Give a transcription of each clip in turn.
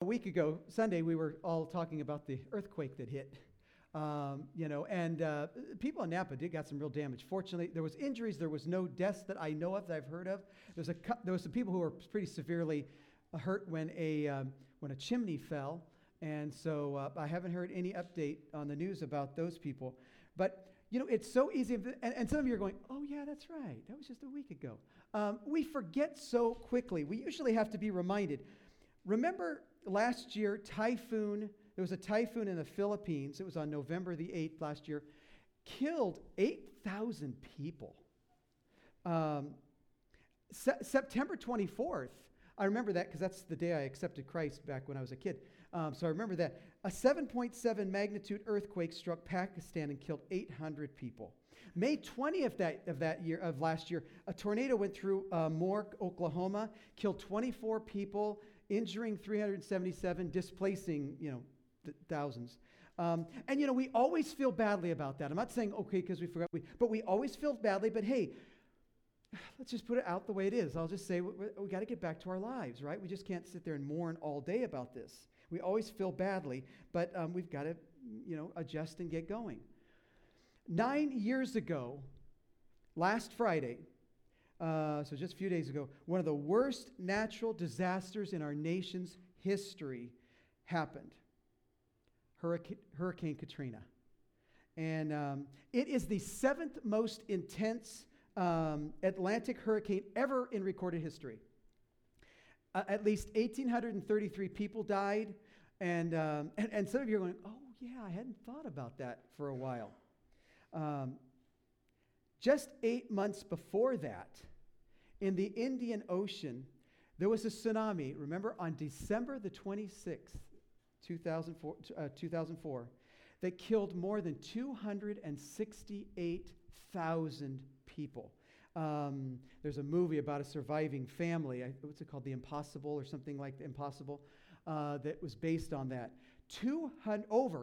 week ago, Sunday, we were all talking about the earthquake that hit. People in Napa got some real damage. Fortunately, there was injuries. There was no deaths that I know of, that I've heard of. There was some people who were pretty severely hurt when a chimney fell, and so I haven't heard any update on the news about those people. But it's so easy, and some of you are going, "Oh yeah, that's right. That was just a week ago." We forget so quickly. We usually have to be reminded. Remember last year, there was a typhoon in the Philippines. It was on November the 8th last year. Killed 8,000 people. September 24th, I remember that because that's the day I accepted Christ back when I was a kid. So I remember that. A 7.7 magnitude earthquake struck Pakistan and killed 800 people. May 20th of last year, a tornado went through Moore, Oklahoma, killed 24 people, injuring 377, displacing, thousands. We always feel badly about that. I'm not saying, okay, because we forgot, but we always feel badly, but hey, let's just put it out the way it is. I'll just say we got to get back to our lives, right? We just can't sit there and mourn all day about this. We always feel badly, but we've got to, adjust and get going. 9 years ago, last Friday, so just a few days ago, one of the worst natural disasters in our nation's history happened. Hurricane Katrina. And it is the 7th most intense Atlantic hurricane ever in recorded history. At least 1,833 people died. And some of you are going, oh, yeah, I hadn't thought about that for a while. Just 8 months before that, in the Indian Ocean, there was a tsunami. Remember, on December the 26th, 2004, that killed more than 268,000 people. There's a movie about a surviving family. What's it called? The Impossible or something like The Impossible that was based on that. Over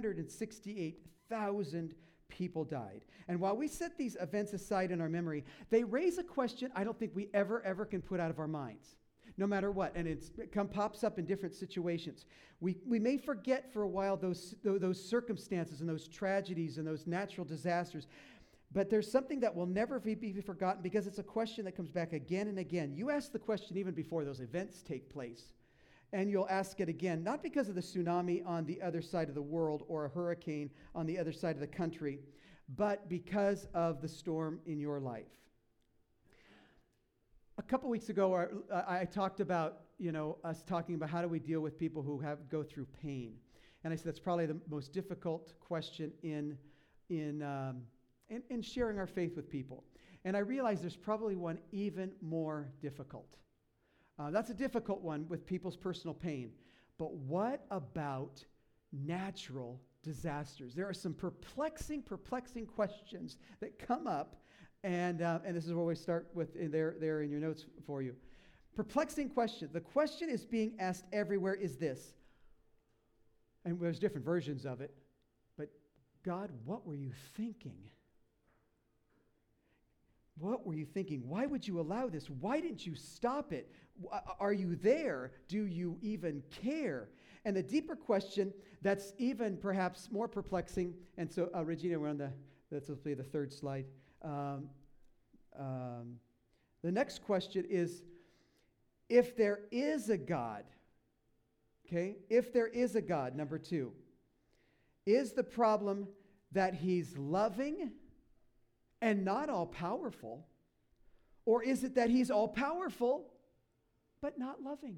268,000 people died. And while we set these events aside in our memory, they raise a question I don't think we ever can put out of our minds, no matter what. And it pops up in different situations. We may forget for a while those circumstances and those tragedies and those natural disasters, but there's something that will never be forgotten because it's a question that comes back again and again. You ask the question even before those events take place, and you'll ask it again, not because of the tsunami on the other side of the world or a hurricane on the other side of the country, but because of the storm in your life. A couple weeks ago, I talked about, us talking about how do we deal with people who go through pain. And I said that's probably the most difficult question in sharing our faith with people. And I realized there's probably one even more difficult. That's a difficult one with people's personal pain. But what about natural disasters? There are some perplexing questions that come up. And this is where we start with there in your notes for you. Perplexing question. The question is being asked everywhere is this. And there's different versions of it. But God, what were you thinking? What were you thinking? Why would you allow this? Why didn't you stop it? Are you there? Do you even care? And the deeper question that's even perhaps more perplexing, and so Regina, that's hopefully the third slide. The next question is, if there is a God, okay? If there is a God, number 2, is the problem that he's loving and not all-powerful, or is it that he's all-powerful but not loving?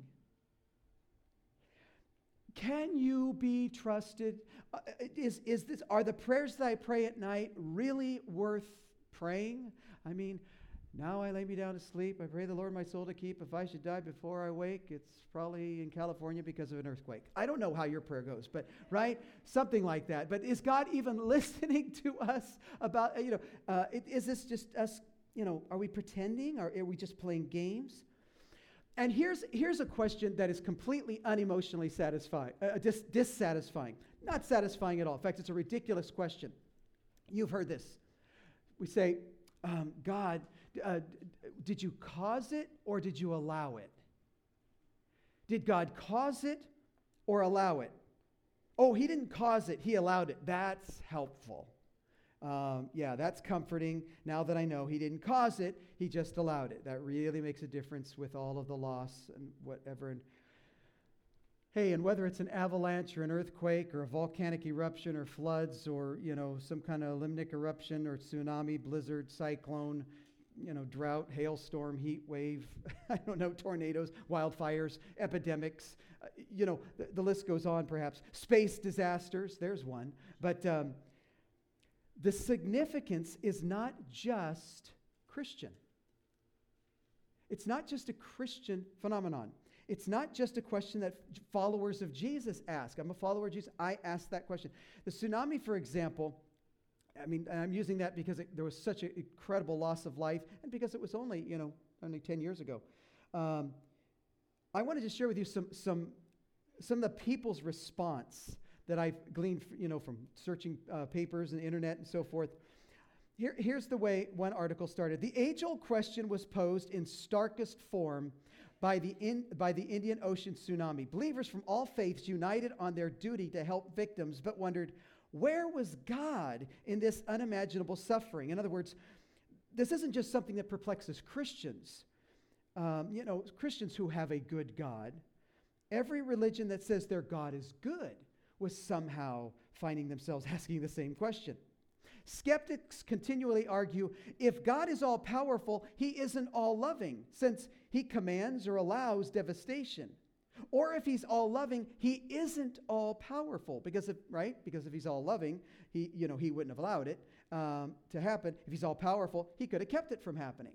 Can you be trusted? Are the prayers that I pray at night really worth praying? I mean, now I lay me down to sleep. I pray the Lord my soul to keep. If I should die before I wake, it's probably in California because of an earthquake. I don't know how your prayer goes, but right? Something like that. But is God even listening to us about, is this just us, are we pretending or are we just playing games? And here's a question that is completely unemotionally dissatisfying. Not satisfying at all. In fact, it's a ridiculous question. You've heard this. We say, God, did you cause it or did you allow it? Did God cause it or allow it. Oh, he didn't cause it, he allowed it. That's helpful. Yeah, that's comforting. Now that I know he didn't cause it, he just allowed it. That really makes a difference with all of the loss and whatever. And hey, and whether it's an avalanche or an earthquake or a volcanic eruption or floods or, some kind of limnic eruption or tsunami, blizzard, cyclone, drought, hailstorm, heat wave, I don't know, tornadoes, wildfires, epidemics, the list goes on perhaps. Space disasters, there's one. But the significance is not just Christian. It's not just a Christian phenomenon. It's not just a question that followers of Jesus ask. I'm a follower of Jesus. I ask that question. The tsunami, for example, I'm using that because there was such an incredible loss of life and because it was only 10 years ago. I want to just share with you some of the people's response that I've gleaned, from searching papers and the internet and so forth. Here's the way one article started. The age-old question was posed in starkest form by the Indian Ocean tsunami. Believers from all faiths united on their duty to help victims, but wondered, where was God in this unimaginable suffering? In other words, this isn't just something that perplexes Christians. Christians who have a good God. Every religion that says their God is good was somehow finding themselves asking the same question. Skeptics continually argue, if God is all-powerful, he isn't all-loving, since he commands or allows devastation. Or if he's all-loving, he isn't all-powerful, because if he's all-loving, he wouldn't have allowed it to happen. If he's all-powerful, he could have kept it from happening.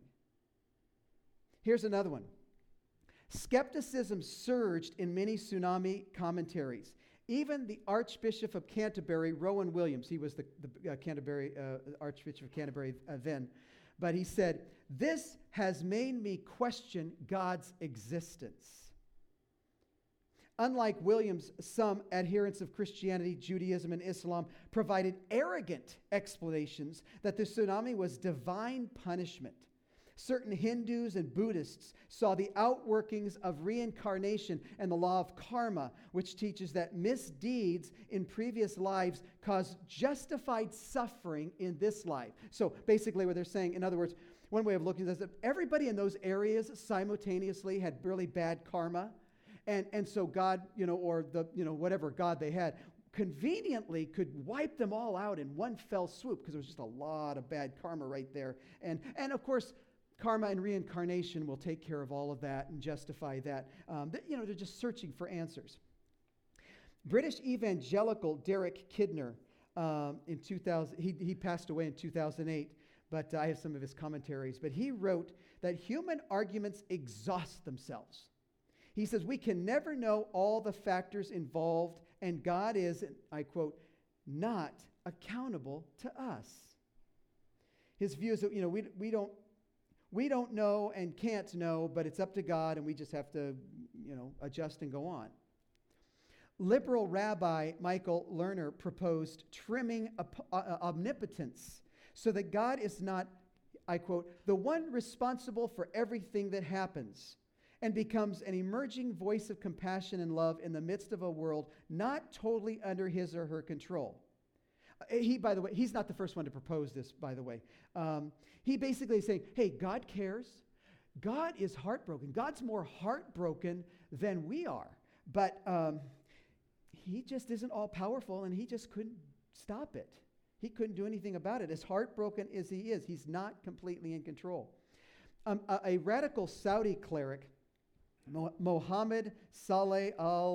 Here's another one. Skepticism surged in many tsunami commentaries. Even the Archbishop of Canterbury, Rowan Williams, he was the Canterbury Archbishop of Canterbury then, but he said, "This has made me question God's existence." Unlike Williams, some adherents of Christianity, Judaism, and Islam provided arrogant explanations that the tsunami was divine punishment. Certain Hindus and Buddhists saw the outworkings of reincarnation and the law of karma, which teaches that misdeeds in previous lives cause justified suffering in this life. So basically what they're saying, in other words, one way of looking at this is that everybody in those areas simultaneously had really bad karma. And so God, or the, whatever God they had, conveniently could wipe them all out in one fell swoop because there was just a lot of bad karma right there. And of course, karma and reincarnation will take care of all of that and justify that. They're just searching for answers. British evangelical Derek Kidner, in 2000, he passed away in 2008, but I have some of his commentaries. But he wrote that human arguments exhaust themselves. He says, we can never know all the factors involved, and God is, I quote, not accountable to us. His view is that, we don't know and can't know, but it's up to God, and we just have to, adjust and go on. Liberal Rabbi Michael Lerner proposed trimming omnipotence so that God is not, I quote, the one responsible for everything that happens, and becomes an emerging voice of compassion and love in the midst of a world not totally under his or her control. By the way, he's not the first one to propose this, by the way. He basically is saying, hey, God cares. God is heartbroken. God's more heartbroken than we are. But he just isn't all-powerful, and he just couldn't stop it. He couldn't do anything about it. As heartbroken as he is, he's not completely in control. A radical Saudi cleric, Mohammed Saleh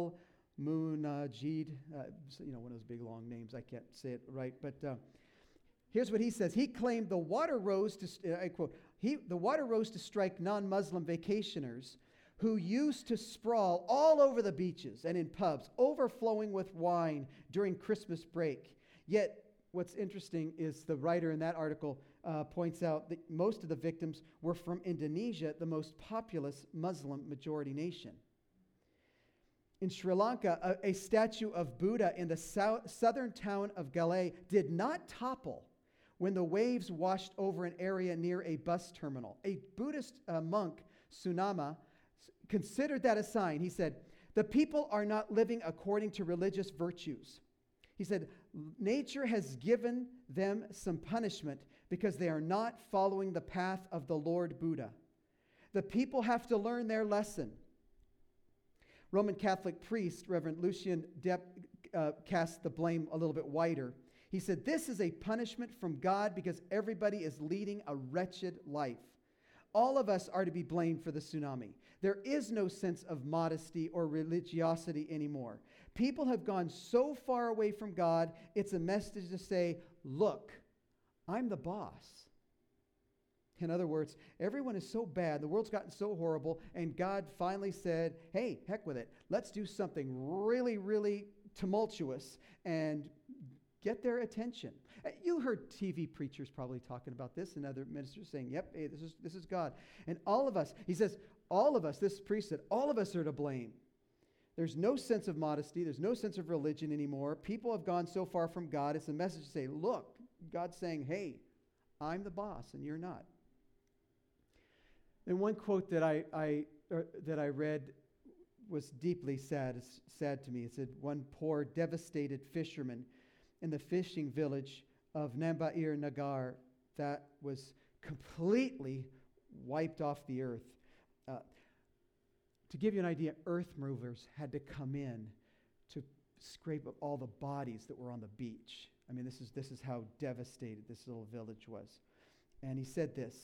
al-Munajid, one of those big long names, I can't say it right, but here's what he says. He claimed the water rose to, I quote, the water rose to strike non-Muslim vacationers who used to sprawl all over the beaches and in pubs, overflowing with wine during Christmas break. Yet, what's interesting is the writer in that article points out that most of the victims were from Indonesia, the most populous Muslim majority nation. In Sri Lanka, a statue of Buddha in the southern town of Galle did not topple when the waves washed over an area near a bus terminal. A Buddhist monk, Sunama, considered that a sign. He said, The people are not living according to religious virtues. He said, nature has given them some punishment because they are not following the path of the Lord Buddha. The people have to learn their lesson. Roman Catholic priest, Reverend Lucien Depp, cast the blame a little bit wider. He said, this is a punishment from God because everybody is leading a wretched life. All of us are to be blamed for the tsunami. There is no sense of modesty or religiosity anymore. People have gone so far away from God, it's a message to say, look, I'm the boss. In other words, everyone is so bad, the world's gotten so horrible, and God finally said, hey, heck with it. Let's do something really, really tumultuous and get their attention. You heard TV preachers probably talking about this and other ministers saying, yep, hey, this is God. And all of us, he says, all of us, this priest said, all of us are to blame. There's no sense of modesty. There's no sense of religion anymore. People have gone so far from God. It's a message to say, look, God's saying, hey, I'm the boss and you're not. And one quote that I read was deeply sad. It's sad to me. It said, one poor, devastated fisherman in the fishing village of Nambair Nagar that was completely wiped off the earth. To give you an idea, earth movers had to come in to scrape up all the bodies that were on the beach. I mean, this is how devastated this little village was. And he said this,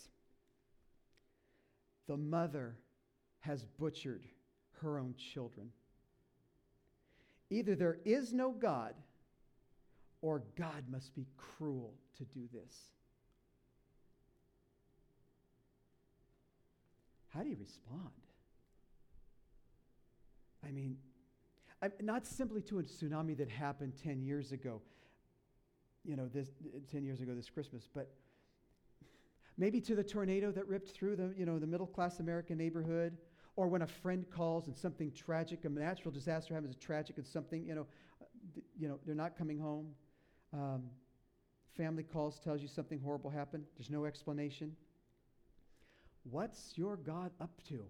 the mother has butchered her own children. Either there is no God, or God must be cruel to do this. How do you respond? I mean, not simply to a tsunami that happened 10 years ago, 10 years ago this Christmas, but maybe to the tornado that ripped through the middle-class American neighborhood, or when a friend calls and something tragic, a natural disaster happens, tragic, and something, they're not coming home. Family calls, tells you something horrible happened. There's no explanation. What's your God up to?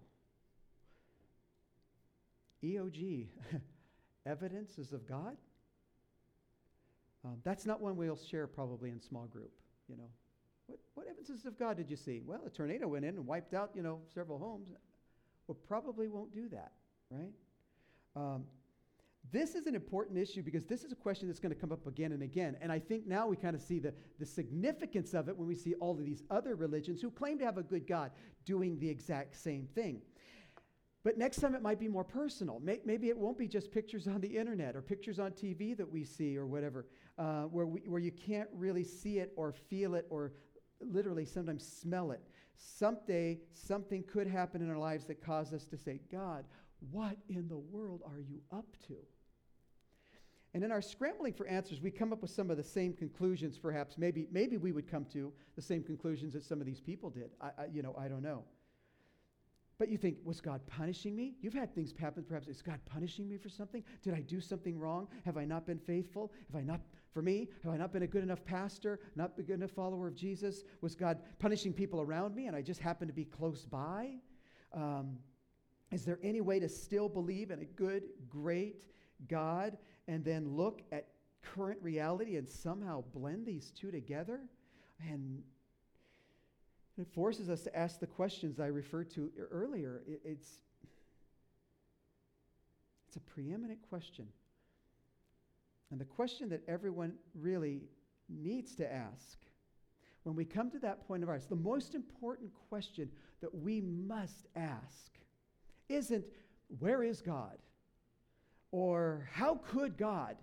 EOG, evidences of God? That's not one we'll share probably in small group, What evidences of God did you see? Well, a tornado went in and wiped out, several homes. Well, probably won't do that, right? This is an important issue because this is a question that's going to come up again and again. And I think now we kind of see the significance of it when we see all of these other religions who claim to have a good God doing the exact same thing. But next time it might be more personal. Maybe it won't be just pictures on the internet or pictures on TV that we see or whatever, where you can't really see it or feel it or literally sometimes smell it. Someday something could happen in our lives that cause us to say, God, what in the world are you up to? And in our scrambling for answers, we come up with some of the same conclusions, perhaps. Maybe we would come to the same conclusions that some of these people did. I don't know. But you think, was God punishing me? You've had things happen, perhaps. Is God punishing me for something? Did I do something wrong? Have I not been faithful? Have I not been a good enough pastor, not a good enough follower of Jesus? Was God punishing people around me and I just happened to be close by? Is there any way to still believe in a good, great God and then look at current reality and somehow blend these two together? And it forces us to ask the questions I referred to earlier. It's a preeminent question. And the question that everyone really needs to ask when we come to that point of ours, the most important question that we must ask isn't, where is God? Or how could God?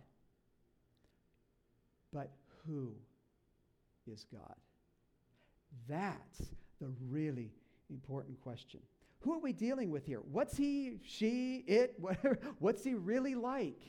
But who is God? That's the really important question. Who are we dealing with here? What's he, she, it, whatever? What's he really like?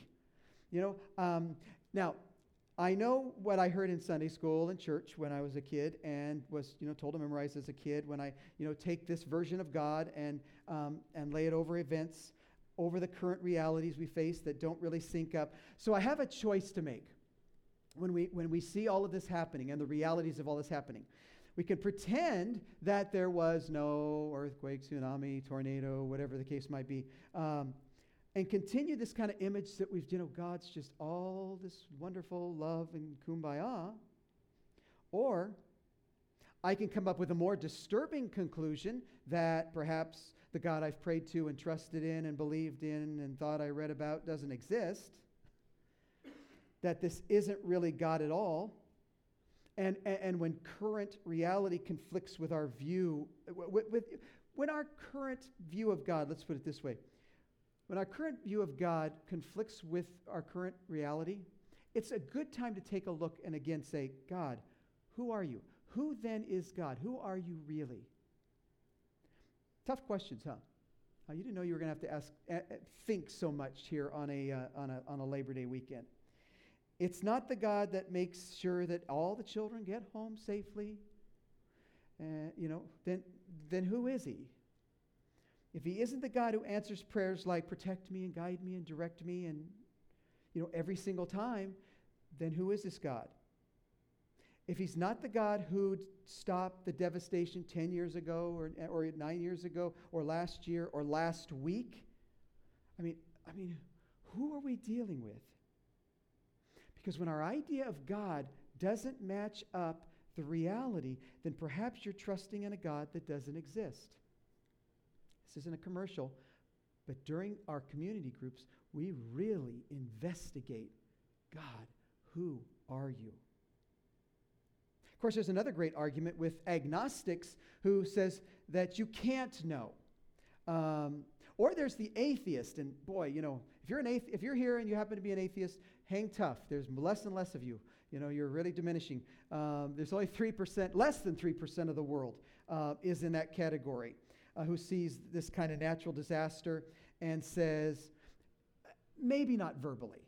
Now, I know what I heard in Sunday school and church when I was a kid and was, told to memorize as a kid when I, take this version of God and lay it over events, over the current realities we face that don't really sync up. So I have a choice to make when we see all of this happening and the realities of all this happening. We can pretend that there was no earthquake, tsunami, tornado, whatever the case might be. and continue this kind of image that God's just all this wonderful love and kumbaya. Or I can come up with a more disturbing conclusion that perhaps the God I've prayed to and trusted in and believed in and thought I read about doesn't exist, that this isn't really God at all. And when current reality conflicts with our view, when our current view of God, let's put it this way, when our current view of God conflicts with our current reality, it's a good time to take a look and again say, God, who are you? Who then is God? Who are you really? Tough questions, huh? You didn't know you were going to have to think so much here on a Labor Day weekend. It's not the God that makes sure that all the children get home safely. Then who is he? If he isn't the God who answers prayers like protect me and guide me and direct me and every single time, then who is this God? If he's not the God who stopped the devastation 10 years ago or 9 years ago or last year or last week, I mean, who are we dealing with? Because when our idea of God doesn't match up the reality, then perhaps you're trusting in a God that doesn't exist. This isn't a commercial, but during our community groups, we really investigate, God, who are you? Of course, there's another great argument with agnostics who says that you can't know. Or there's the atheist, and boy, if you're here and you happen to be an atheist, hang tough. There's less and less of you. You're really diminishing. There's only 3%, less than 3% of the world is in that category, who sees this kind of natural disaster and says, maybe not verbally,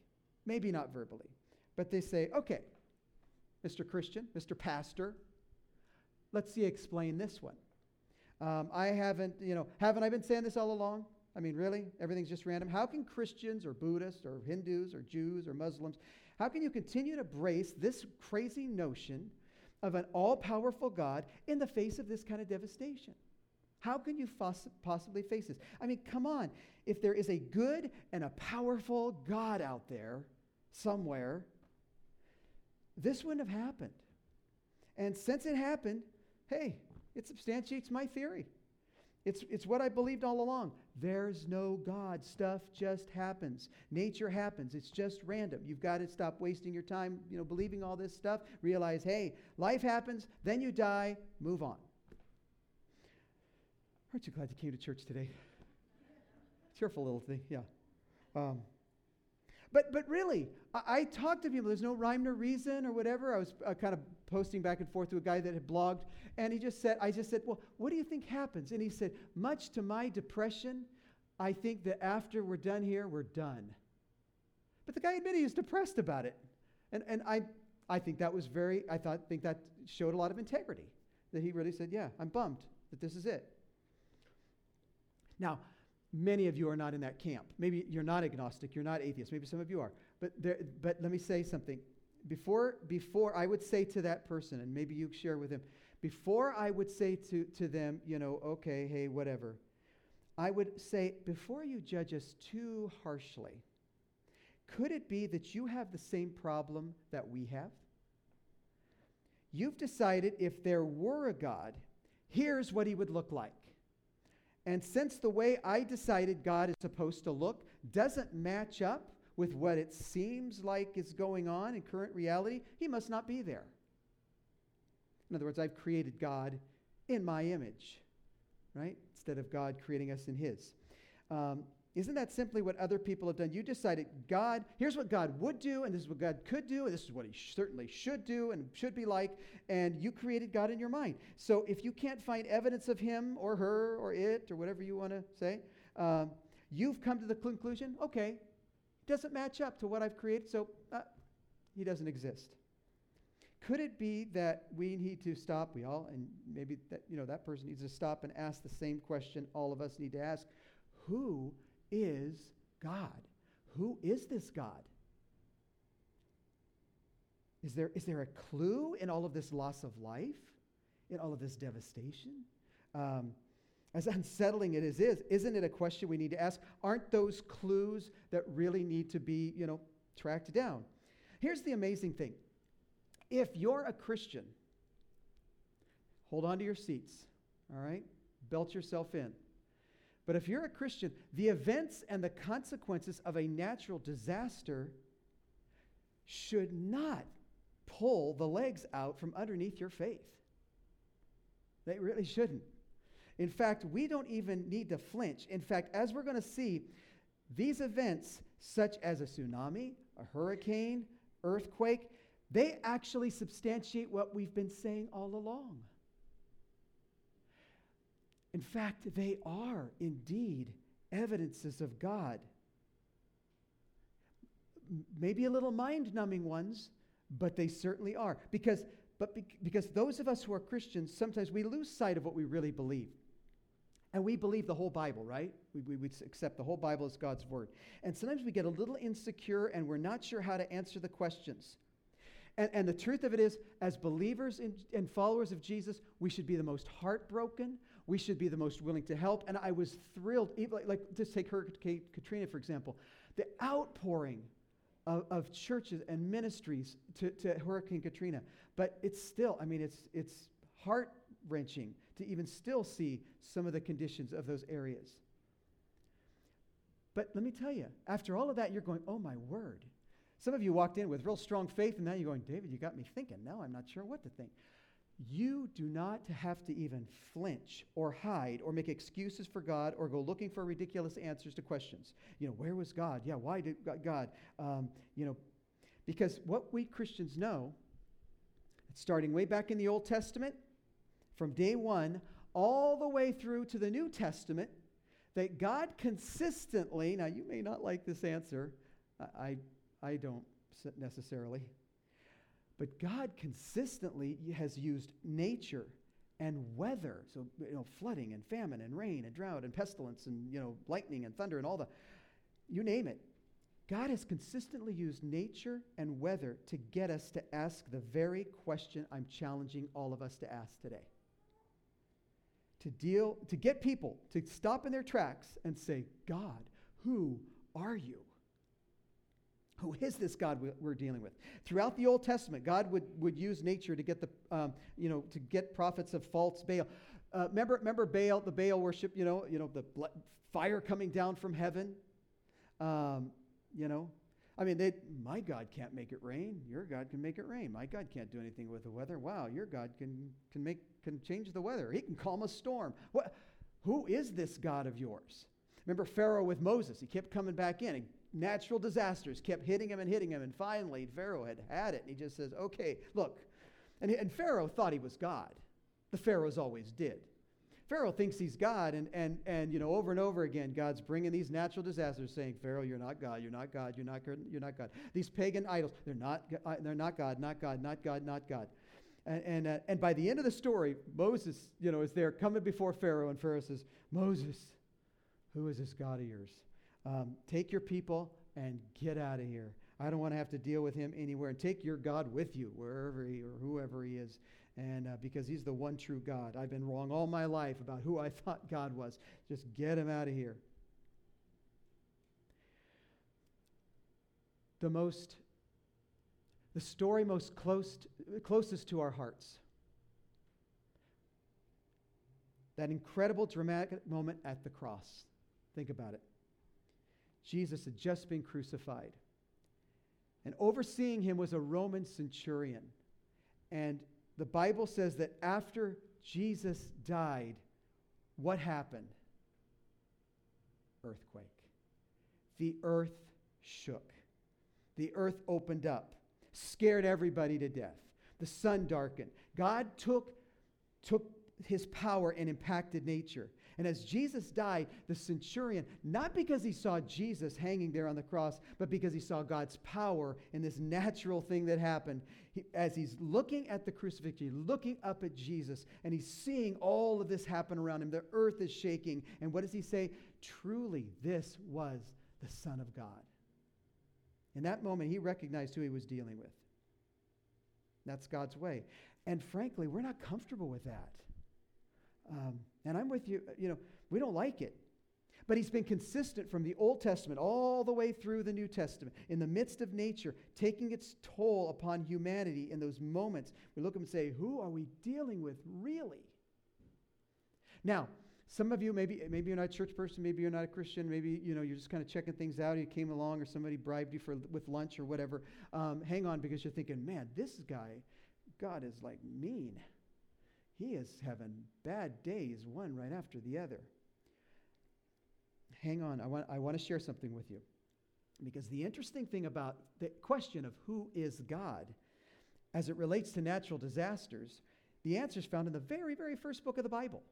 but they say, okay, Mr. Christian, Mr. Pastor, let's see you explain this one. Haven't I been saying this all along? I mean, really? Everything's just random? How can Christians or Buddhists or Hindus or Jews or Muslims, how can you continue to brace this crazy notion of an all-powerful God in the face of this kind of devastation? How can you possibly face this? I mean, come on. If there is a good and a powerful God out there somewhere, this wouldn't have happened. And since it happened, hey, it substantiates my theory. It's what I believed all along. There's no God. Stuff just happens. Nature happens. It's just random. You've got to stop wasting your time, believing all this stuff. Realize, hey, life happens, then you die, move on. Aren't you glad you came to church today? Cheerful little thing, yeah. But really, I talked to people. There's no rhyme nor reason or whatever. I was kind of posting back and forth to a guy that had blogged, and I just said, well, what do you think happens? And he said, much to my depression, I think that after we're done here, we're done. But the guy admitted he was depressed about it. And I think that was think that showed a lot of integrity, that he really said, yeah, I'm bummed that this is it. Now, many of you are not in that camp. Maybe you're not agnostic, you're not atheist. Maybe some of you are. But let me say something. Before I would say to that person, and maybe you share with him, before I would say to them, okay, hey, whatever, I would say, before you judge us too harshly, could it be that you have the same problem that we have? You've decided if there were a God, here's what he would look like. And since the way I decided God is supposed to look doesn't match up with what it seems like is going on in current reality, he must not be there. In other words, I've created God in my image, right? Instead of God creating us in his. Isn't that simply what other people have done? You decided, God, here's what God would do, and this is what God could do, and this is what he certainly should do and should be like, and you created God in your mind. So if you can't find evidence of him or her or it or whatever you want to say, you've come to the conclusion, okay, it doesn't match up to what I've created, so he doesn't exist. Could it be that we need to stop, and maybe that person needs to stop and ask the same question all of us need to ask, who is God? Who is this God? Is there a clue in all of this loss of life? In all of this devastation? As unsettling it is, isn't it a question we need to ask? Aren't those clues that really need to be, tracked down? Here's the amazing thing. If you're a Christian, hold on to your seats, all right? Belt yourself in. But if you're a Christian, the events and the consequences of a natural disaster should not pull the legs out from underneath your faith. They really shouldn't. In fact, we don't even need to flinch. In fact, as we're going to see, these events, such as a tsunami, a hurricane, earthquake, they actually substantiate what we've been saying all along. In fact, they are indeed evidences of God. Maybe a little mind-numbing ones, but they certainly are. Because those of us who are Christians, sometimes we lose sight of what we really believe. And we believe the whole Bible, right? We accept the whole Bible as God's word. And sometimes we get a little insecure and we're not sure how to answer the questions. And the truth of it is, as believers and followers of Jesus, we should be the most heartbroken. We should be the most willing to help. And I was thrilled, like just take Hurricane Katrina, for example. The outpouring of churches and ministries to Hurricane Katrina. But it's still, it's heart-wrenching to even still see some of the conditions of those areas. But let me tell you, after all of that, you're going, oh my word. Some of you walked in with real strong faith, and now you're going, David, you got me thinking. Now I'm not sure what to think. You do not have to even flinch or hide or make excuses for God or go looking for ridiculous answers to questions. Where was God? Yeah, why did God? Because what we Christians know, starting way back in the Old Testament, from day one all the way through to the New Testament, that God consistently, now you may not like this answer, I don't necessarily, but God consistently has used nature and weather, so flooding and famine and rain and drought and pestilence and lightning and thunder and all you name it. God has consistently used nature and weather to get us to ask the very question I'm challenging all of us to ask today. To get people to stop in their tracks and say, God, who are you? Who is this God we're dealing with? Throughout the Old Testament, God would use nature to get to get prophets of false Baal. Remember Baal, the Baal worship, the fire coming down from heaven. My God can't make it rain. Your God can make it rain. My God can't do anything with the weather. Wow, your God can change the weather. He can calm a storm. Who is this God of yours? Remember Pharaoh with Moses. He kept coming back in. Natural disasters kept hitting him. And finally, Pharaoh had it. And he just says, okay, look. And Pharaoh thought he was God. The pharaohs always did. Pharaoh thinks he's God, and over and over again, God's bringing these natural disasters, saying, Pharaoh, you're not God, you're not God, you're not God. These pagan idols, they're not God, not God, not God, not God. And by the end of the story, Moses, is there coming before Pharaoh, and Pharaoh says, Moses, who is this God of yours? Take your people and get out of here. I don't want to have to deal with him anywhere. And take your God with you, wherever he or whoever he is. And because he's the one true God. I've been wrong all my life about who I thought God was. Just get him out of here. The story most closest to our hearts. That incredible dramatic moment at the cross. Think about it. Jesus had just been crucified. And overseeing him was a Roman centurion. And the Bible says that after Jesus died, what happened? Earthquake. The earth shook. The earth opened up, scared everybody to death. The sun darkened. God took his power and impacted nature. And as Jesus died, the centurion, not because he saw Jesus hanging there on the cross, but because he saw God's power in this natural thing that happened, as he's looking at the crucifixion, looking up at Jesus, and he's seeing all of this happen around him, the earth is shaking. And what does he say? Truly, this was the Son of God. In that moment, he recognized who he was dealing with. That's God's way. And frankly, we're not comfortable with that. And I'm with you, we don't like it. But he's been consistent from the Old Testament all the way through the New Testament. In the midst of nature, taking its toll upon humanity in those moments, we look at him and say, who are we dealing with really? Now, some of you, maybe you're not a church person, maybe you're not a Christian, maybe you're just kind of checking things out, you came along or somebody bribed you with lunch or whatever. Hang on, because you're thinking, man, this guy, God is like mean. He is having bad days, one right after the other. Hang on, I want to share something with you. Because the interesting thing about the question of who is God, as it relates to natural disasters, the answer is found in the very, very first book of the Bible.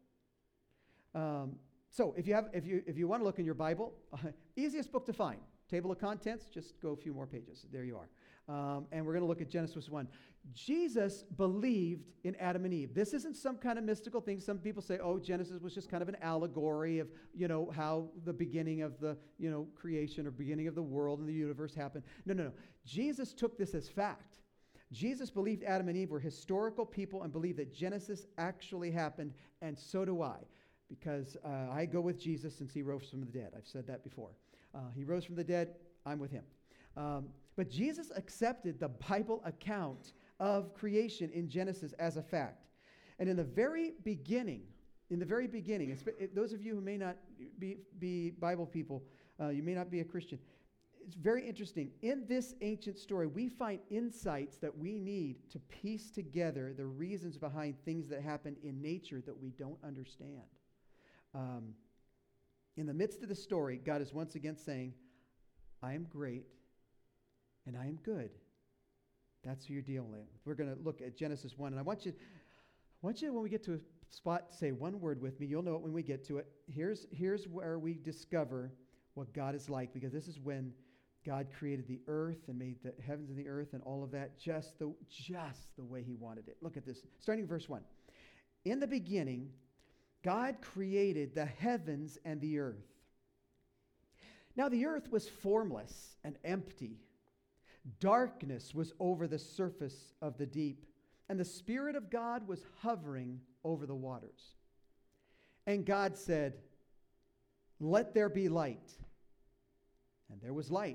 So if you want to look in your Bible, easiest book to find, table of contents, just go a few more pages. There you are. And we're going to look at Genesis 1. Jesus believed in Adam and Eve. This isn't some kind of mystical thing. Some people say, oh, Genesis was just kind of an allegory of, how the beginning of the, creation or beginning of the world and the universe happened. No. Jesus took this as fact. Jesus believed Adam and Eve were historical people and believed that Genesis actually happened, and so do I, because I go with Jesus since he rose from the dead. I've said that before. He rose from the dead. I'm with him. But Jesus accepted the Bible account of creation in Genesis as a fact. And in the very beginning, those of you who may not be Bible people, you may not be a Christian, it's very interesting. In this ancient story, we find insights that we need to piece together the reasons behind things that happened in nature that we don't understand. In the midst of the story, God is once again saying, I am great and I am good. That's who you're dealing with. We're going to look at Genesis 1. And I want you, when we get to a spot, to say one word with me. You'll know it when we get to it. Here's where we discover what God is like, because this is when God created the earth and made the heavens and the earth and all of that just the way he wanted it. Look at this. Starting in verse 1. In the beginning, God created the heavens and the earth. Now the earth was formless and empty. Darkness was over the surface of the deep, and the Spirit of God was hovering over the waters. And God said, let there be light. And there was light.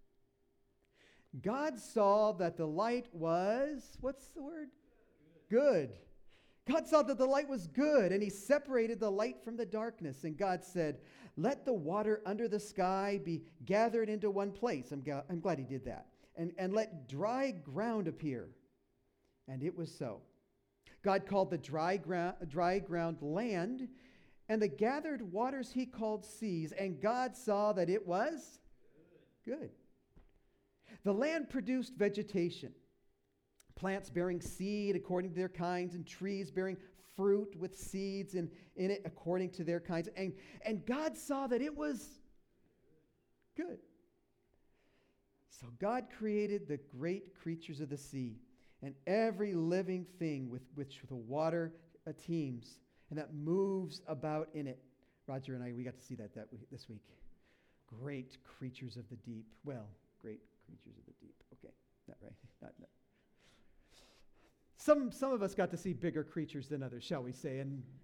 God saw that the light was, what's the word? Good. God saw that the light was good, and he separated the light from the darkness. And God said, let the water under the sky be gathered into one place. I'm glad he did that. And let dry ground appear. And it was so. God called the dry ground land, and the gathered waters he called seas. And God saw that it was good. The land produced vegetation, plants bearing seed according to their kinds, and trees bearing fruit with seeds in it according to their kinds. And God saw that it was good. So God created the great creatures of the sea and every living thing with which the water teems and that moves about in it. Roger and I, we got to see that this week. Great creatures of the deep. Well, great creatures of the deep. Okay, not right. Not. Some of us got to see bigger creatures than others, shall we say?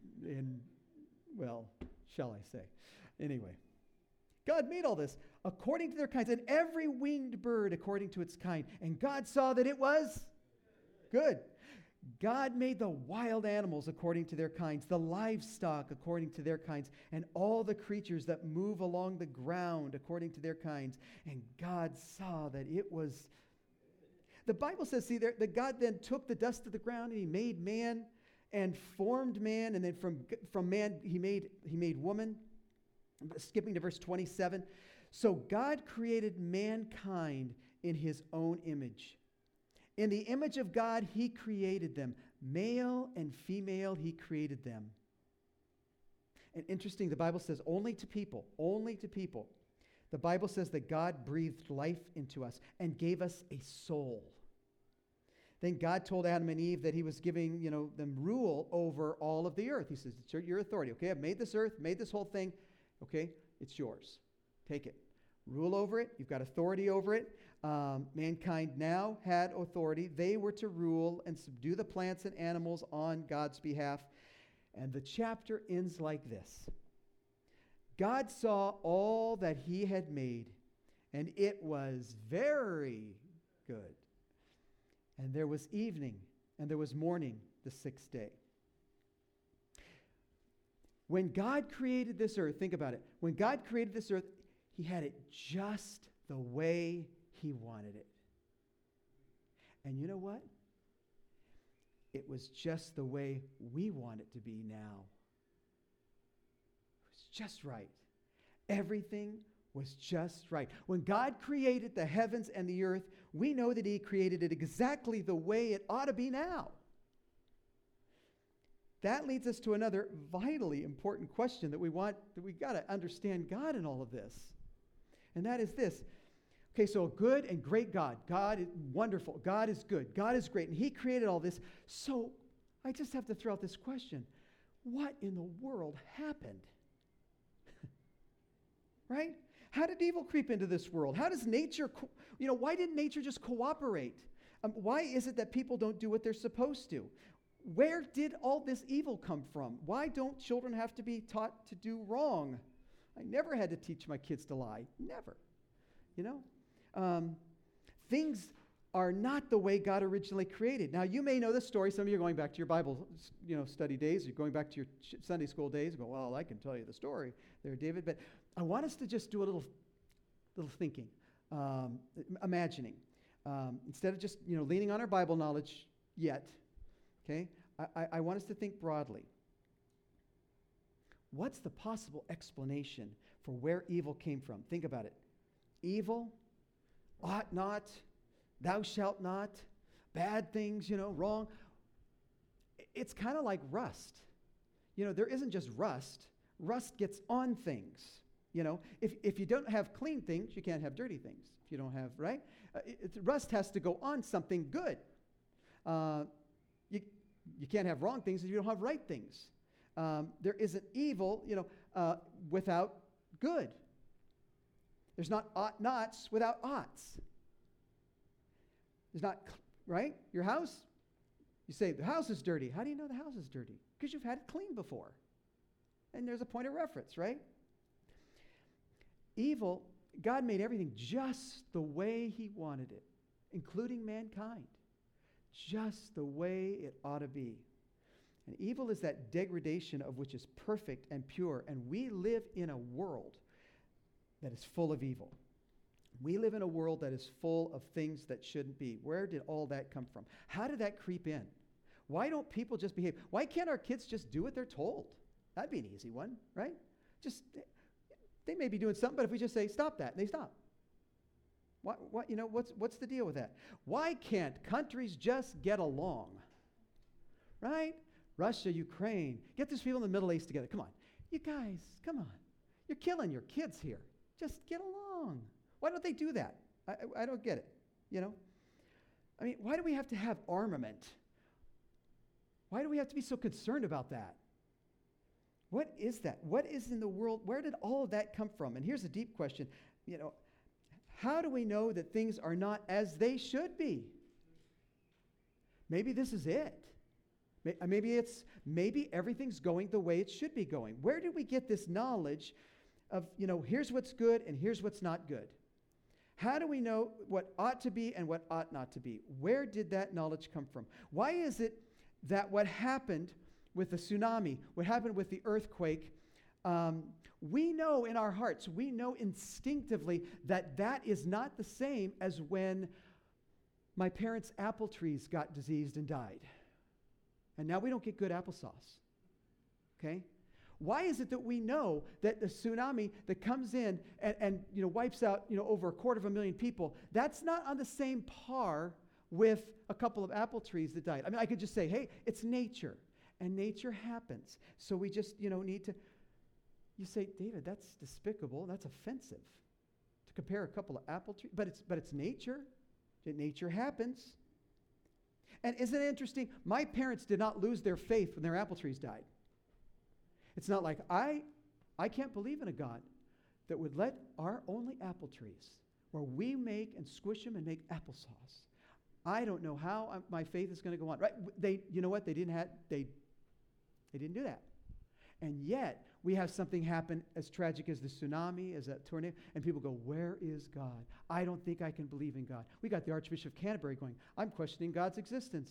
Well, shall I say? Anyway, God made all this according to their kinds, and every winged bird according to its kind. And God saw that it was good. God made the wild animals according to their kinds, the livestock according to their kinds, and all the creatures that move along the ground according to their kinds. And God saw that it was. The Bible says, that God then took the dust of the ground and he made man and formed man, and then from man he made woman. Skipping to verse 27. So God created mankind in his own image. In the image of God, he created them. Male and female, he created them. And interesting, the Bible says only to people. The Bible says that God breathed life into us and gave us a soul. Then God told Adam and Eve that he was giving, them rule over all of the earth. He says, it's your authority. Okay, I've made this earth, made this whole thing. Okay, it's yours. Take it. Rule over it. You've got authority over it. Mankind now had authority. They were to rule and subdue the plants and animals on God's behalf. And the chapter ends like this. God saw all that he had made, and it was very good. And there was evening, and there was morning the sixth day. When God created this earth, think about it. When God created this earth, he had it just the way he wanted it. And you know what? It was just the way we want it to be now. It was just right. Everything was just right. When God created the heavens and the earth, we know that he created it exactly the way it ought to be now. That leads us to another vitally important question that we got to understand God in all of this. And that is this. Okay, so a good and great God. God is wonderful. God is good. God is great. And he created all this. So I just have to throw out this question. What in the world happened? Right? How did evil creep into this world? How does nature, why didn't nature just cooperate? Why is it that people don't do what they're supposed to? Where did all this evil come from? Why don't children have to be taught to do wrong? I never had to teach my kids to lie. Never. Things are not the way God originally created. Now, you may know this story. Some of you are going back to your Bible, study days. You're going back to your Sunday school days. You go, well, I can tell you the story there, David. But I want us to just do a little thinking, imagining. Instead of just, leaning on our Bible knowledge yet, okay? I want us to think broadly. What's the possible explanation for where evil came from? Think about it. Evil, ought not, thou shalt not, bad things, wrong. It's kind of like rust. There isn't just rust. Rust gets on things. If you don't have clean things, you can't have dirty things. If you don't have, right? Rust has to go on something good. You can't have wrong things if you don't have right things. There isn't evil, without good. There's not ought-nots without oughts. There's not, right? Your house, you say, the house is dirty. How do you know the house is dirty? Because you've had it cleaned before. And there's a point of reference, right? Evil, God made everything just the way he wanted it, including mankind. Just the way it ought to be. And evil is that degradation of which is perfect and pure. And we live in a world that is full of evil. We live in a world that is full of things that shouldn't be. Where did all that come from? How did that creep in? Why don't people just behave? Why can't our kids just do what they're told? That'd be an easy one, right? They may be doing something, but if we just say, stop that, they stop. What's the deal with that? Why can't countries just get along? Right? Russia, Ukraine, get these people in the Middle East together. Come on. You guys, come on. You're killing your kids here. Just get along. Why don't they do that? I don't get it, why do we have to have armament? Why do we have to be so concerned about that? What is that? What is in the world? Where did all of that come from? And here's a deep question. How do we know that things are not as they should be? Maybe this is it. Maybe everything's going the way it should be going. Where did we get this knowledge of, here's what's good and here's what's not good? How do we know what ought to be and what ought not to be? Where did that knowledge come from? Why is it that what happened with the tsunami, what happened with the earthquake, we know in our hearts, we know instinctively that is not the same as when my parents' apple trees got diseased and died. And now we don't get good applesauce. Okay? Why is it that we know that the tsunami that comes in and wipes out over 250,000 people, that's not on the same par with a couple of apple trees that died? I could just say, hey, it's nature. And nature happens. So we just, need to... You say, David, that's despicable. That's offensive to compare a couple of apple trees. But it's nature. Nature happens. And isn't it interesting? My parents did not lose their faith when their apple trees died. It's not like I can't believe in a God that would let our only apple trees, where we make and squish them and make applesauce. I don't know how my faith is going to go on. Right? You know what? They They didn't do that. And yet, we have something happen as tragic as the tsunami, as that tornado, and people go, where is God? I don't think I can believe in God. We got the Archbishop of Canterbury going, I'm questioning God's existence.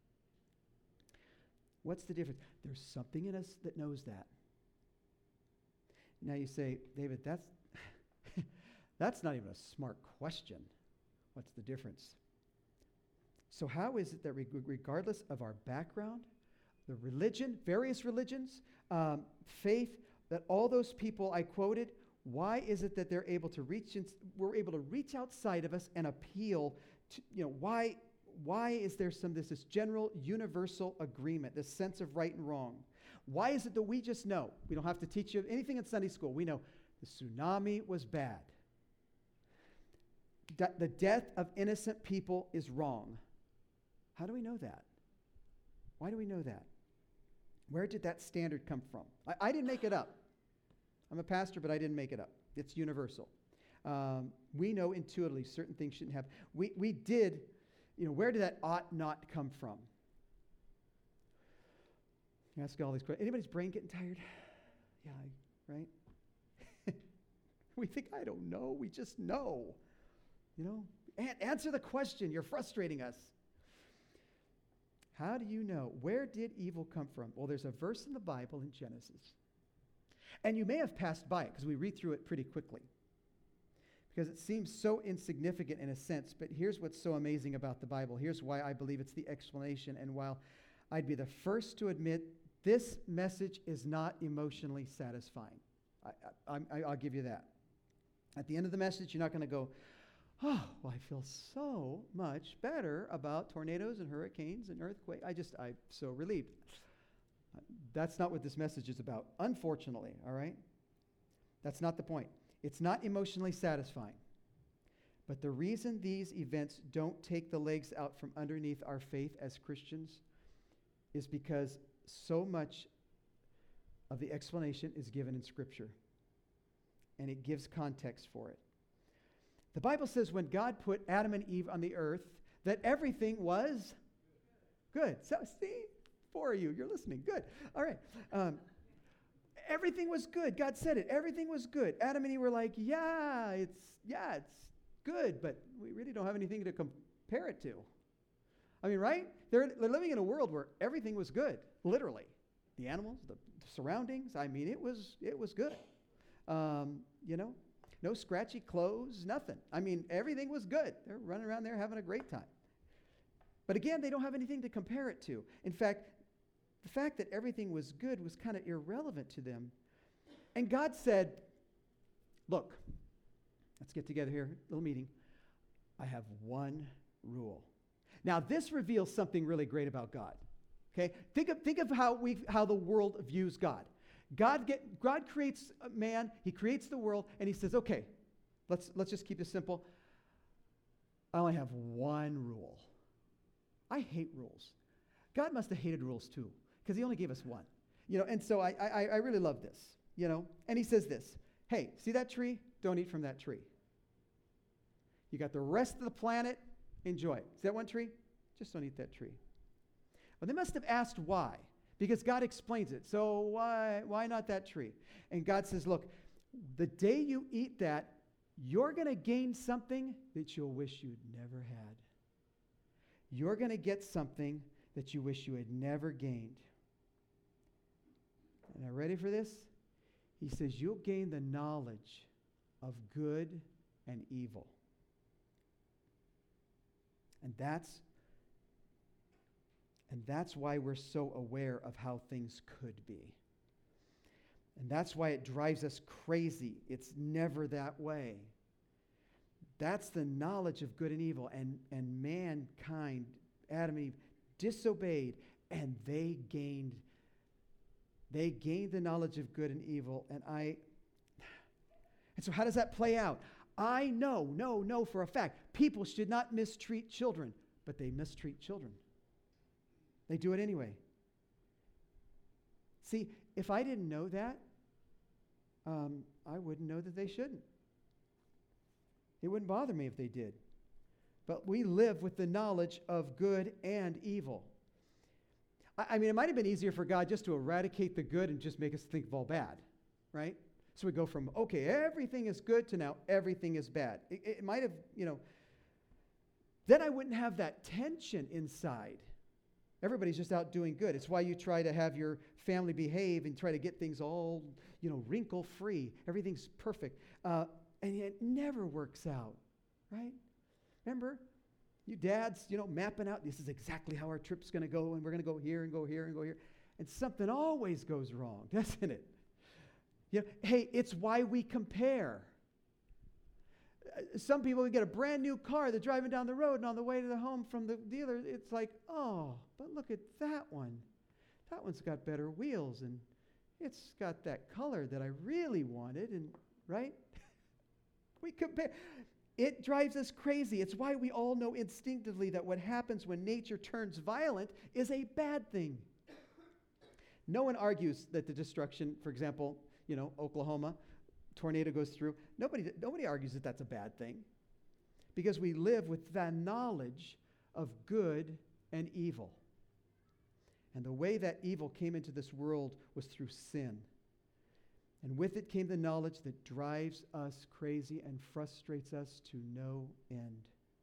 What's the difference? There's something in us that knows that. Now you say, David, that's not even a smart question. What's the difference? So how is it that regardless of our background, the religion, various religions, faith, that all those people I quoted, why is it that they're able to we're able to reach outside of us and appeal to, why is there this general universal agreement, this sense of right and wrong? Why is it that we just know? We don't have to teach you anything in Sunday school. We know the tsunami was bad. The death of innocent people is wrong. How do we know that? Why do we know that? Where did that standard come from? I didn't make it up. I'm a pastor, but I didn't make it up. It's universal. We know intuitively certain things shouldn't happen. We did, where did that ought not come from? You ask all these questions. Anybody's brain getting tired? Yeah, right? We think, I don't know. We just know. Answer the question. You're frustrating us. How do you know? Where did evil come from? Well, there's a verse in the Bible in Genesis. And you may have passed by it because we read through it pretty quickly. Because it seems so insignificant in a sense, but here's what's so amazing about the Bible. Here's why I believe it's the explanation. And while I'd be the first to admit this message is not emotionally satisfying, I'll give you that. At the end of the message, you're not going to go, oh, well, I feel so much better about tornadoes and hurricanes and earthquakes. I'm so relieved. That's not what this message is about, unfortunately, all right? That's not the point. It's not emotionally satisfying. But the reason these events don't take the legs out from underneath our faith as Christians is because so much of the explanation is given in Scripture, and it gives context for it. The Bible says when God put Adam and Eve on the earth, that everything was good. So, see, 4 of you, you're listening. Good. All right. Everything was good. God said it. Everything was good. Adam and Eve were like, yeah, it's good, but we really don't have anything to compare it to. I mean, right? They're living in a world where everything was good, literally. The animals, the surroundings. I mean, it was good. No scratchy clothes, nothing. I mean, everything was good. They're running around there having a great time. But again, they don't have anything to compare it to. In fact, the fact that everything was good was kind of irrelevant to them. And God said, look, let's get together here, little meeting. I have one rule. Now, this reveals something really great about God. Okay? Think of how the world views God. God creates man, he creates the world, and he says, okay, let's just keep this simple. I only have one rule. I hate rules. God must have hated rules too, because he only gave us one. And so I really love this, And he says this, hey, see that tree? Don't eat from that tree. You got the rest of the planet, enjoy it. See that one tree? Just don't eat that tree. Well, they must have asked why. Because God explains it. So why not that tree? And God says, look, the day you eat that, you're going to gain something that you'll wish you'd never had. You're going to get something that you wish you had never gained. And are you ready for this? He says, you'll gain the knowledge of good and evil. And that's why we're so aware of how things could be. And that's why it drives us crazy. It's never that way. That's the knowledge of good and evil. And mankind, Adam and Eve, disobeyed, and they gained the knowledge of good and evil. And so how does that play out? I know for a fact, people should not mistreat children, but they mistreat children. They do it anyway. See, if I didn't know that, I wouldn't know that they shouldn't. It wouldn't bother me if they did. But we live with the knowledge of good and evil. I mean, it might have been easier for God just to eradicate the good and just make us think of all bad, right? So we go from, okay, everything is good to now everything is bad. It might have, then I wouldn't have that tension inside. Everybody's just out doing good. It's why you try to have your family behave and try to get things all, wrinkle-free. Everything's perfect. And it never works out, right? Remember, you dads, mapping out, this is exactly how our trip's going to go, and we're going to go here and go here and go here. And something always goes wrong, doesn't it? Hey, it's why we compare. Some people get a brand new car, they're driving down the road, and on the way to the home from the dealer, it's like, oh, but look at that one. That one's got better wheels, and it's got that color that I really wanted, and right? We compare. It drives us crazy. It's why we all know instinctively that what happens when nature turns violent is a bad thing. No one argues that the destruction, for example, Oklahoma, tornado goes through. Nobody argues that that's a bad thing, because we live with the knowledge of good and evil. And the way that evil came into this world was through sin. And with it came the knowledge that drives us crazy and frustrates us to no end.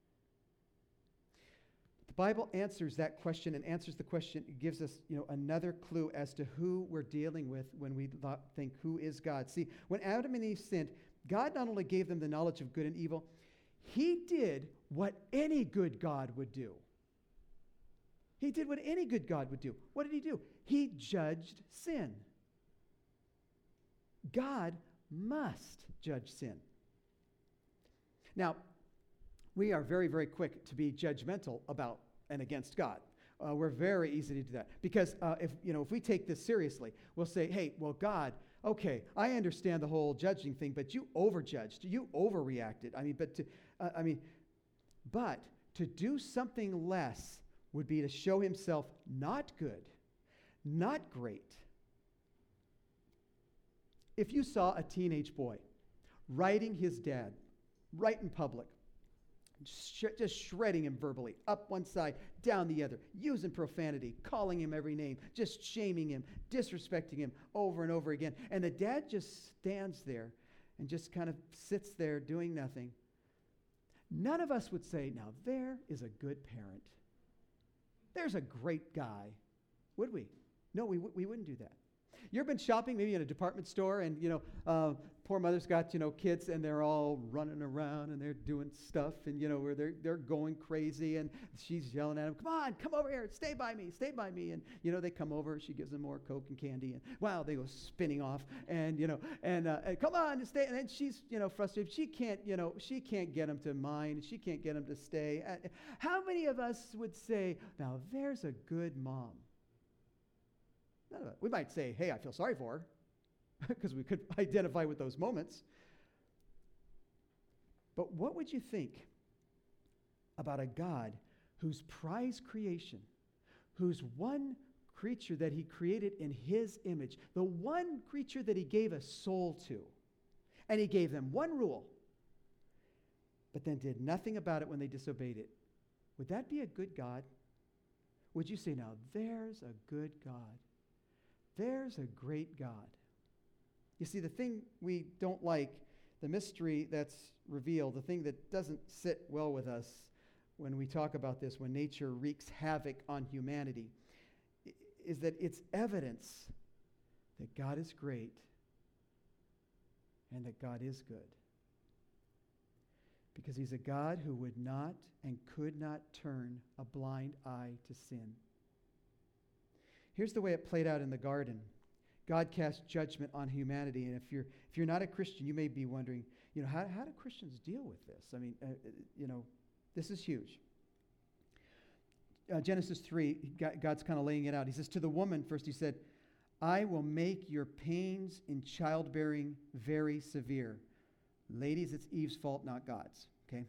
The Bible answers that question and answers the question. It gives us, another clue as to who we're dealing with when we think, who is God? See, when Adam and Eve sinned, God not only gave them the knowledge of good and evil, he did what any good God would do. He did what any good God would do. What did he do? He judged sin. God must judge sin. Now, we are very, very quick to be judgmental about and against God. We're very easy to do that because if we take this seriously, we'll say, hey, well, God, okay, I understand the whole judging thing, but you overjudged, you overreacted. But to do something less would be to show himself not good, not great. If you saw a teenage boy writing his dad right in public, just shredding him verbally, up one side, down the other, using profanity, calling him every name, just shaming him, disrespecting him over and over again, and the dad just stands there and just kind of sits there doing nothing, none of us would say, now there is a good parent. There's a great guy. Would we? No, we wouldn't do that. You ever been shopping maybe in a department store and, poor mother's got, kids and they're all running around and they're doing stuff and, where they're going crazy and she's yelling at them, come over here, stay by me. And, they come over, she gives them more Coke and candy and, wow, they go spinning off and, come on, stay. And then she's, frustrated. She can't get them to mind. She can't get them to stay. How many of us would say, now there's a good mom? None of it. We might say, hey, I feel sorry for her, because we could identify with those moments. But what would you think about a God whose prized creation, whose one creature that he created in his image, the one creature that he gave a soul to, and he gave them one rule, but then did nothing about it when they disobeyed it? Would that be a good God? Would you say, now, there's a good God? There's a great God. You see, the thing we don't like, the mystery that's revealed, the thing that doesn't sit well with us when we talk about this, when nature wreaks havoc on humanity, is that it's evidence that God is great and that God is good. Because he's a God who would not and could not turn a blind eye to sin. Here's the way it played out in the garden. God cast judgment on humanity, and if you're not a Christian, you may be wondering, how do Christians deal with this? I mean, this is huge. Genesis 3, God's kind of laying it out. He says, to the woman, first he said, I will make your pains in childbearing very severe. Ladies, it's Eve's fault, not God's, okay?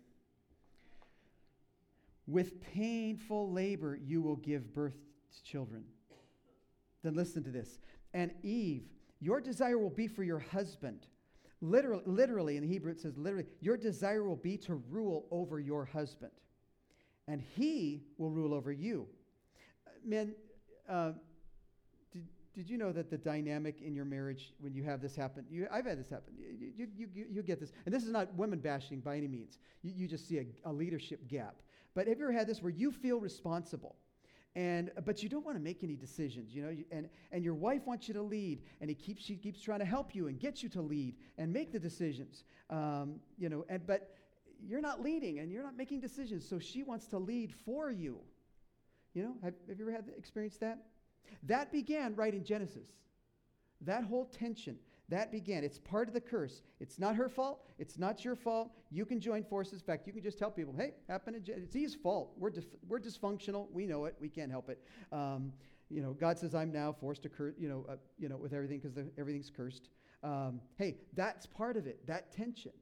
With painful labor, you will give birth to children. Then listen to this. And Eve, your desire will be for your husband. Literally, in the Hebrew it says literally, your desire will be to rule over your husband. And he will rule over you. Men, uh, did you know that the dynamic in your marriage, when you have this happen, I've had this happen, you get this, and this is not women bashing by any means. You just see a leadership gap. But have you ever had this where you feel responsible, but you don't want to make any decisions, and your wife wants you to lead, and she keeps trying to help you and get you to lead and make the decisions, but you're not leading and you're not making decisions, so she wants to lead for you. Have you ever experienced that? That began right in Genesis. That whole tension, that began. It's part of the curse. It's not her fault. It's not your fault. You can join forces. In fact, you can just tell people, hey, it's his fault. We're dysfunctional. We know it. We can't help it. God says I'm now forced to curse, with everything because everything's cursed. Hey, that's part of it, that tension.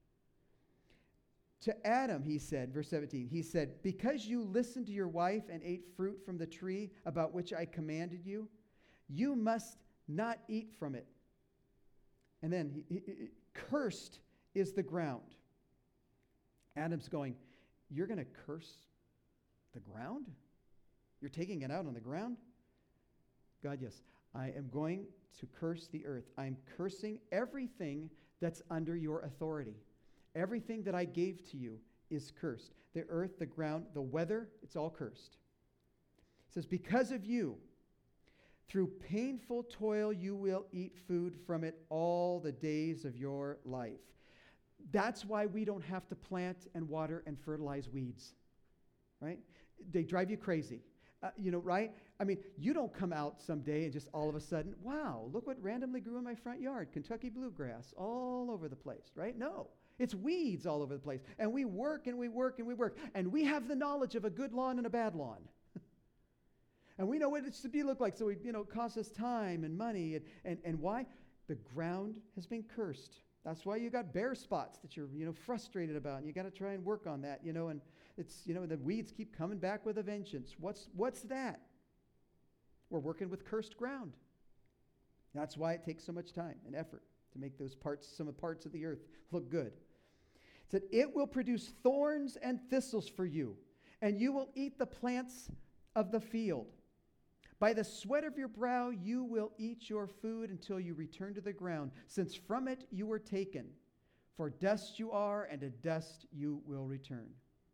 To Adam, he said, verse 17, he said, because you listened to your wife and ate fruit from the tree about which I commanded you, you must not eat from it. And then, cursed is the ground. Adam's going, you're going to curse the ground? You're taking it out on the ground? God, yes, I am going to curse the earth. I'm cursing everything that's under your authority. Everything that I gave to you is cursed. The earth, the ground, the weather, it's all cursed. It says, because of you, through painful toil, you will eat food from it all the days of your life. That's why we don't have to plant and water and fertilize weeds, right? They drive you crazy, right? I mean, you don't come out someday and just all of a sudden, wow, look what randomly grew in my front yard. Kentucky bluegrass all over the place, right? No. It's weeds all over the place. And we work and we work and we work. And we have the knowledge of a good lawn and a bad lawn. And we know what it should look like. So it costs us time and money. And why? The ground has been cursed. That's why you got bare spots that you're frustrated about. And you got to try and work on that. And it's the weeds keep coming back with a vengeance. What's that? We're working with cursed ground. That's why it takes so much time and effort to make those some of the parts of the earth look good. It said, it will produce thorns and thistles for you, and you will eat the plants of the field. By the sweat of your brow you will eat your food until you return to the ground, since from it you were taken. For dust you are, and to dust you will return.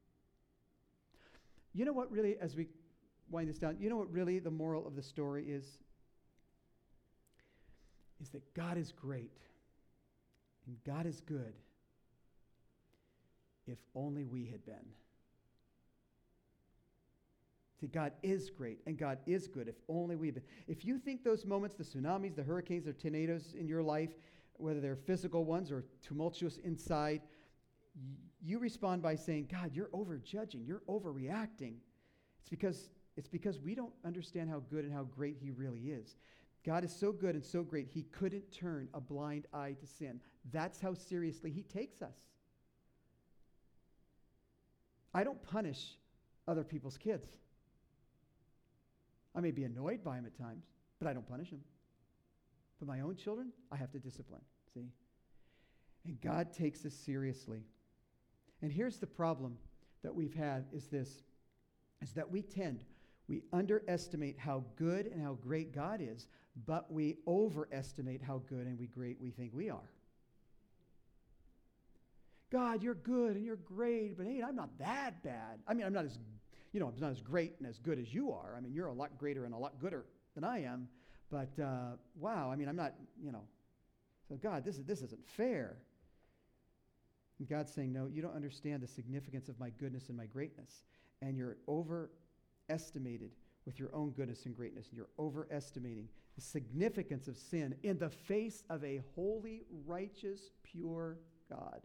You know what really, as we wind this down, you know what really the moral of the story is? Is that God is great, and God is good, if only we had been. See, God is great, and God is good, if only we had been. If you think those moments, the tsunamis, the hurricanes, the tornadoes in your life, whether they're physical ones or tumultuous inside, you respond by saying, God, you're overjudging, you're overreacting. It's because we don't understand how good and how great he really is. God is so good and so great, he couldn't turn a blind eye to sin. That's how seriously he takes us. I don't punish other people's kids. I may be annoyed by them at times, but I don't punish them. But my own children, I have to discipline, see? And God takes us seriously. And here's the problem that we've had is that we underestimate how good and how great God is, but we overestimate how good and great we think we are. God, you're good and you're great, but hey, I'm not that bad. I mean, I'm not as great and as good as you are. I mean, you're a lot greater and a lot gooder than I am. But wow, I mean, I'm not, So God, this isn't fair. And God's saying, no, you don't understand the significance of my goodness and my greatness, and you're overestimated with your own goodness and greatness. You're overestimating the significance of sin in the face of a holy, righteous, pure God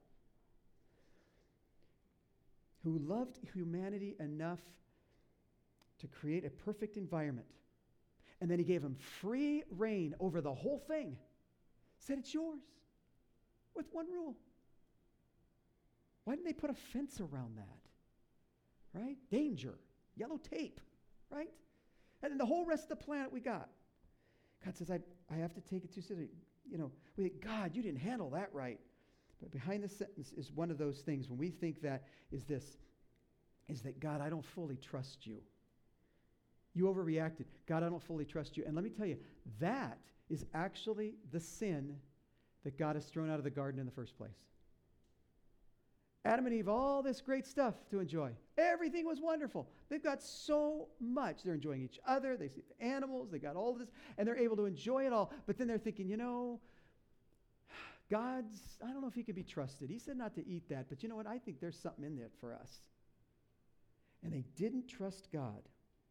who loved humanity enough to create a perfect environment. And then he gave him free reign over the whole thing. Said it's yours with one rule. Why didn't they put a fence around that? Right? Danger. Yellow tape. Right? And then the whole rest of the planet we got. God says, I have to take it too seriously. We think, God, you didn't handle that right. But behind this sentence is one of those things when we think that is that, God, I don't fully trust you. You overreacted. God, I don't fully trust you. And let me tell you, that is actually the sin that God has thrown out of the garden in the first place. Adam and Eve, all this great stuff to enjoy. Everything was wonderful. They've got so much. They're enjoying each other. They see the animals. They got all of this. And they're able to enjoy it all. But then they're thinking, God's, I don't know if he can be trusted. He said not to eat that. But you know what? I think there's something in that for us. And they didn't trust God.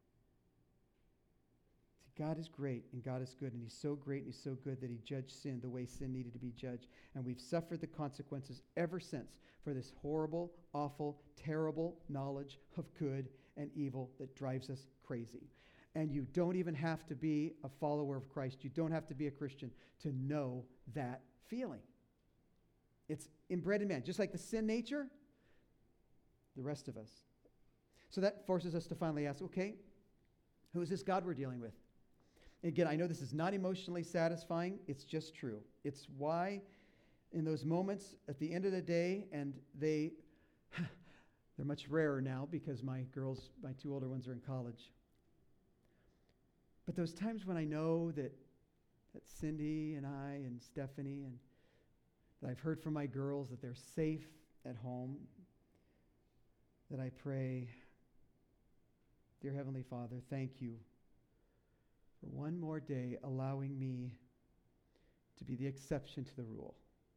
See, God is great and God is good. And he's so great and he's so good that he judged sin the way sin needed to be judged. And we've suffered the consequences ever since for this horrible, awful, terrible knowledge of good and evil that drives us crazy. And you don't even have to be a follower of Christ. You don't have to be a Christian to know that feeling. It's inbred in man. Just like the sin nature, the rest of us. So that forces us to finally ask, okay, who is this God we're dealing with? Again, I know this is not emotionally satisfying. It's just true. It's why in those moments at the end of the day, and they're much rarer now because my two older ones are in college. But those times when I know that Cindy and I and Stephanie and that I've heard from my girls that they're safe at home, that I pray, dear Heavenly Father, thank you for one more day allowing me to be the exception to the rule.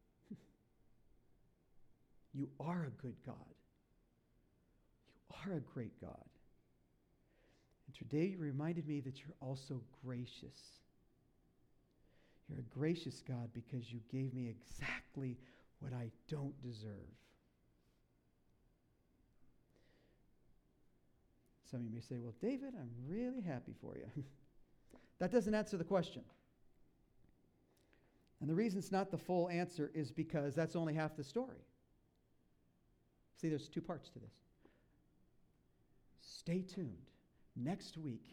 You are a good God. You are a great God. And today you reminded me that you're also gracious. You're a gracious God because you gave me exactly what I don't deserve. Some of you may say, well, David, I'm really happy for you. That doesn't answer the question. And the reason it's not the full answer is because that's only half the story. See, there's two parts to this. Stay tuned. Next week.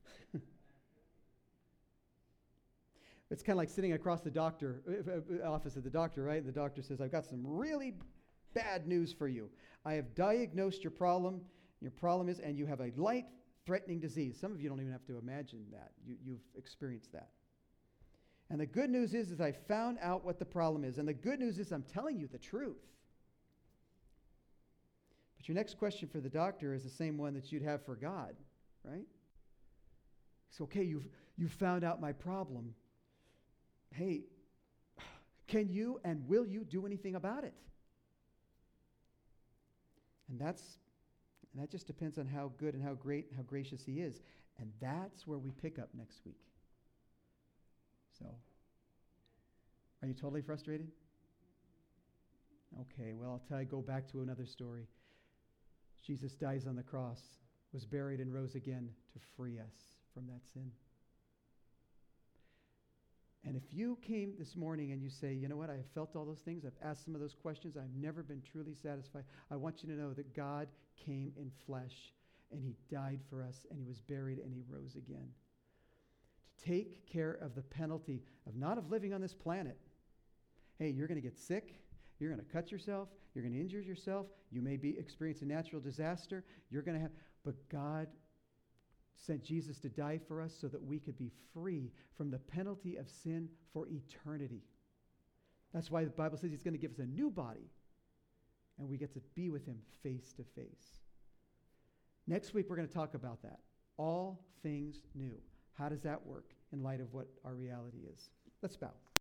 It's kind of like sitting across the office of the doctor, right? The doctor says, I've got some really bad news for you. I have diagnosed your problem. Your problem is, and you have a life-threatening disease. Some of you don't even have to imagine that. You've experienced that. And the good news is I found out what the problem is. And the good news is I'm telling you the truth. But your next question for the doctor is the same one that you'd have for God, right? It's okay, you've found out my problem. Hey, can you and will you do anything about it? And that just depends on how good and how great and how gracious he is. And that's where we pick up next week. So, are you totally frustrated? Okay, well, I'll tell you, go back to another story. Jesus dies on the cross, was buried and rose again to free us from that sin. And if you came this morning and you say, you know what, I have felt all those things, I've asked some of those questions, I've never been truly satisfied, I want you to know that God came in flesh and he died for us and he was buried and he rose again. To take care of the penalty of not of living on this planet. Hey, you're going to get sick. You're going to cut yourself. You're going to injure yourself. You may experience a natural disaster. But God sent Jesus to die for us so that we could be free from the penalty of sin for eternity. That's why the Bible says he's going to give us a new body, and we get to be with him face to face. Next week, we're going to talk about that. All things new. How does that work in light of what our reality is? Let's bow.